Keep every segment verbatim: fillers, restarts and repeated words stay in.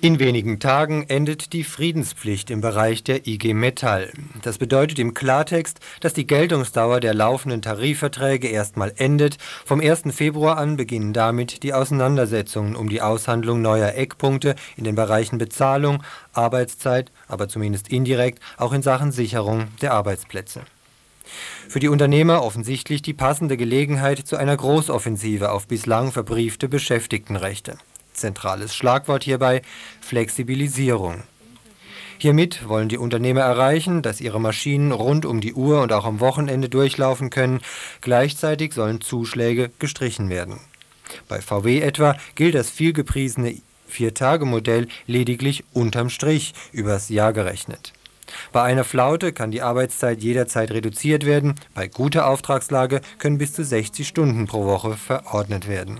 In wenigen Tagen endet die Friedenspflicht im Bereich der I G Metall. Das bedeutet im Klartext, dass die Geltungsdauer der laufenden Tarifverträge erstmal endet. Vom ersten Februar an beginnen damit die Auseinandersetzungen um die Aushandlung neuer Eckpunkte in den Bereichen Bezahlung, Arbeitszeit, aber zumindest indirekt auch in Sachen Sicherung der Arbeitsplätze. Für die Unternehmer offensichtlich die passende Gelegenheit zu einer Großoffensive auf bislang verbriefte Beschäftigtenrechte. Zentrales Schlagwort hierbei: Flexibilisierung. Hiermit wollen die Unternehmer erreichen, dass ihre Maschinen rund um die Uhr und auch am Wochenende durchlaufen können. Gleichzeitig sollen Zuschläge gestrichen werden. Bei V W etwa gilt das vielgepriesene Vier-Tage-Modell lediglich unterm Strich übers Jahr gerechnet. Bei einer Flaute kann die Arbeitszeit jederzeit reduziert werden. Bei guter Auftragslage können bis zu sechzig Stunden pro Woche verordnet werden.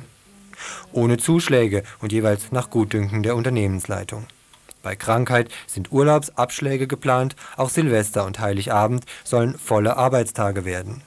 Ohne Zuschläge und jeweils nach Gutdünken der Unternehmensleitung. Bei Krankheit sind Urlaubsabschläge geplant, auch Silvester und Heiligabend sollen volle Arbeitstage werden.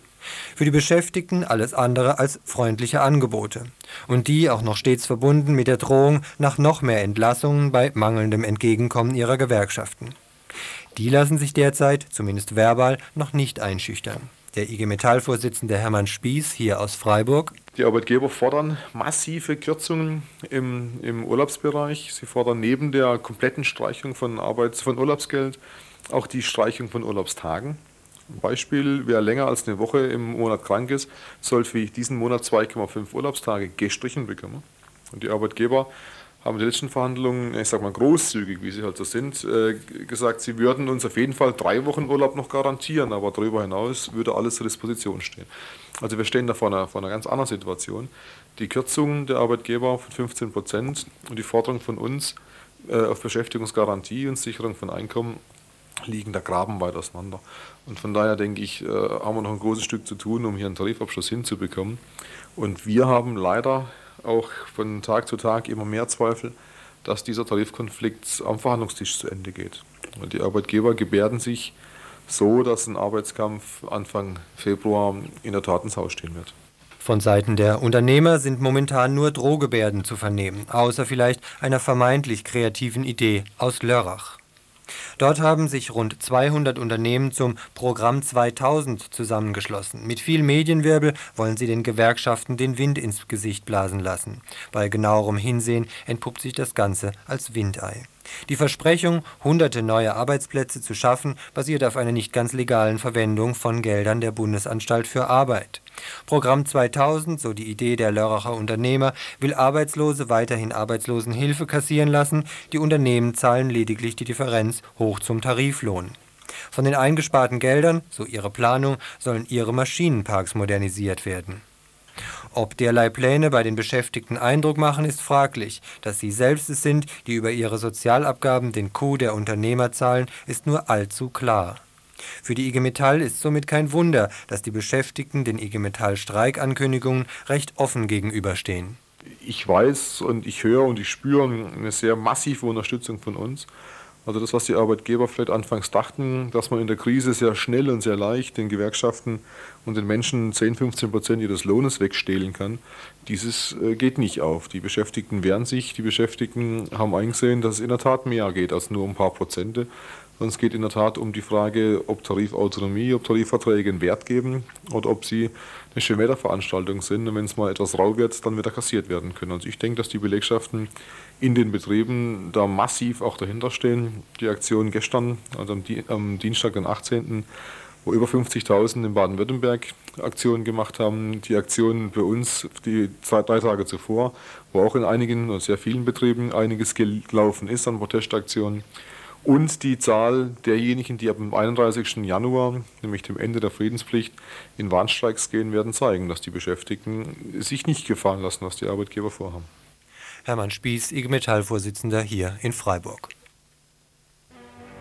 Für die Beschäftigten alles andere als freundliche Angebote. Und die auch noch stets verbunden mit der Drohung nach noch mehr Entlassungen bei mangelndem Entgegenkommen ihrer Gewerkschaften. Die lassen sich derzeit, zumindest verbal, noch nicht einschüchtern. Der I G Metall-Vorsitzende Hermann Spieß hier aus Freiburg. Die Arbeitgeber fordern massive Kürzungen im, im Urlaubsbereich. Sie fordern neben der kompletten Streichung von, Arbeits-, von Urlaubsgeld auch die Streichung von Urlaubstagen. Ein Beispiel: Wer länger als eine Woche im Monat krank ist, soll für diesen Monat zwei Komma fünf Urlaubstage gestrichen bekommen. Und die Arbeitgeber haben in den letzten Verhandlungen, ich sag mal großzügig, wie sie halt so sind, äh, gesagt, sie würden uns auf jeden Fall drei Wochen Urlaub noch garantieren, aber darüber hinaus würde alles zur Disposition stehen. Also wir stehen da vor einer, vor einer ganz anderen Situation. Die Kürzung der Arbeitgeber von fünfzehn Prozent und die Forderung von uns äh, auf Beschäftigungsgarantie und Sicherung von Einkommen liegen da grabenweit auseinander. Und von daher denke ich, äh, haben wir noch ein großes Stück zu tun, um hier einen Tarifabschluss hinzubekommen. Und wir haben leider auch von Tag zu Tag immer mehr Zweifel, dass dieser Tarifkonflikt am Verhandlungstisch zu Ende geht. Und die Arbeitgeber gebärden sich so, dass ein Arbeitskampf Anfang Februar in der Tat ins Haus stehen wird. Von Seiten der Unternehmer sind momentan nur Drohgebärden zu vernehmen, außer vielleicht einer vermeintlich kreativen Idee aus Lörrach. Dort haben sich rund zweihundert Unternehmen zum Programm zweitausend zusammengeschlossen. Mit viel Medienwirbel wollen sie den Gewerkschaften den Wind ins Gesicht blasen lassen. Bei genauerem Hinsehen entpuppt sich das Ganze als Windei. Die Versprechung, hunderte neue Arbeitsplätze zu schaffen, basiert auf einer nicht ganz legalen Verwendung von Geldern der Bundesanstalt für Arbeit. Programm zweitausend, so die Idee der Lörracher Unternehmer, will Arbeitslose weiterhin Arbeitslosenhilfe kassieren lassen. Die Unternehmen zahlen lediglich die Differenz hoch zum Tariflohn. Von den eingesparten Geldern, so ihre Planung, sollen ihre Maschinenparks modernisiert werden. Ob derlei Pläne bei den Beschäftigten Eindruck machen, ist fraglich. Dass sie selbst es sind, die über ihre Sozialabgaben den Coup der Unternehmer zahlen, ist nur allzu klar. Für die I G Metall ist somit kein Wunder, dass die Beschäftigten den I G Metall-Streikankündigungen recht offen gegenüberstehen. Ich weiß und ich höre und ich spüre eine sehr massive Unterstützung von uns. Also das, was die Arbeitgeber vielleicht anfangs dachten, dass man in der Krise sehr schnell und sehr leicht den Gewerkschaften und den Menschen zehn, fünfzehn Prozent ihres Lohnes wegstehlen kann, dieses geht nicht auf. Die Beschäftigten wehren sich, die Beschäftigten haben eingesehen, dass es in der Tat mehr geht als nur ein paar Prozente. Und es geht in der Tat um die Frage, ob Tarifautonomie, ob Tarifverträge einen Wert geben oder ob sie eine Schönwetterveranstaltung sind und wenn es mal etwas rau wird, dann wieder kassiert werden können. Also ich denke, dass die Belegschaften in den Betrieben da massiv auch dahinter stehen. Die Aktion gestern, also am, Di- am Dienstag, den achtzehnten, wo über fünfzigtausend in Baden-Württemberg Aktionen gemacht haben. Die Aktion bei uns die zwei, drei Tage zuvor, wo auch in einigen oder sehr vielen Betrieben einiges gelaufen ist an Protestaktionen. Und die Zahl derjenigen, die ab dem einunddreißigsten Januar, nämlich dem Ende der Friedenspflicht, in Warnstreiks gehen, werden zeigen, dass die Beschäftigten sich nicht gefallen lassen, was die Arbeitgeber vorhaben. Hermann Spieß, I G Metall-Vorsitzender hier in Freiburg.